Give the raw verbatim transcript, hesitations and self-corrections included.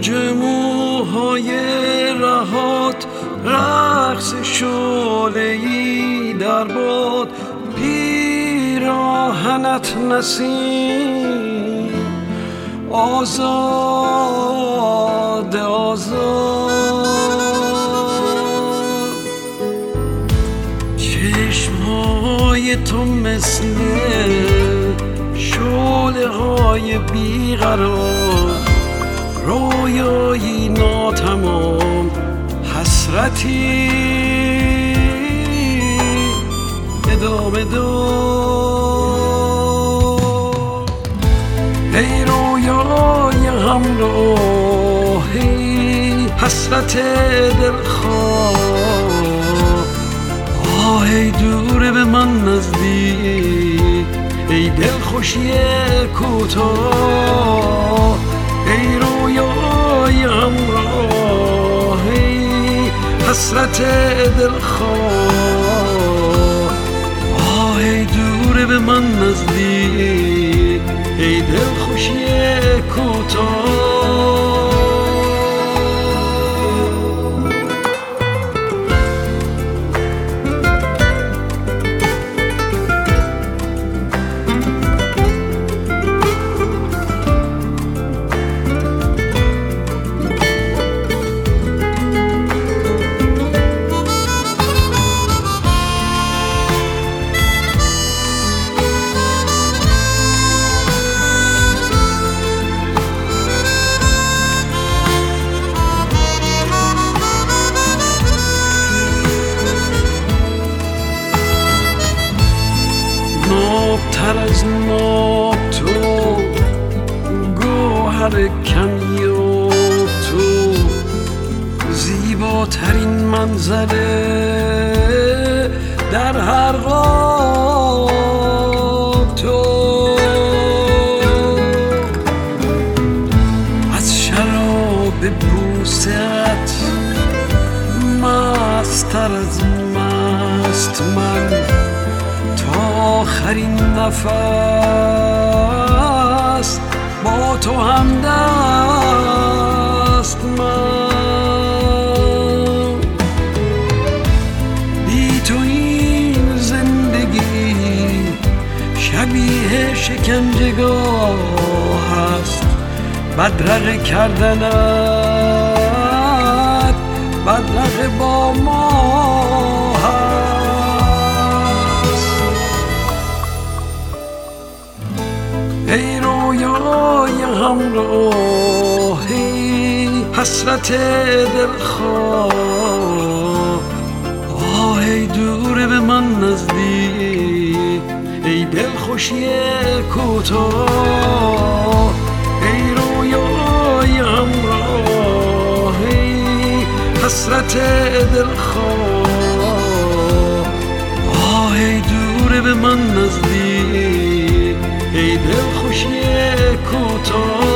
موج موهای رهات رقص شعله‌ای در باد، پیراهنت نسیم آزاد آزاد. چشمهای تو مثل شعله‌های بیقرار، رویایی ناتمام، حسرتی ادامه دار. ای رویای همراهی، حسرت دلخواه، آه ای دور به من نزدیک، ای دلخوشی کوتاه. ای رویای همراهی، حسرت دلخواه، آه ای دور به من نزدیک، ای دلخوشی کوتاه. نابتر از ناب تو، گوهر کمیاب تو، زیباترین منظره در هر قاب تو. از شراب بوست مستر از مست من، آخرین نفس با تو همدست من. بی تو این زندگی شبیه شکنجهگاه است، بدرقه کردنت بدرقه با ما هست. ای رویای همراهی، حسرت دلخواه، آه ای دور به من نزدیک، ای دلخوشی کوتاه. ای رویای همراهی، حسرت دلخواه، آه ای دور به من نزدیک، ای دلخوشی کوتاه.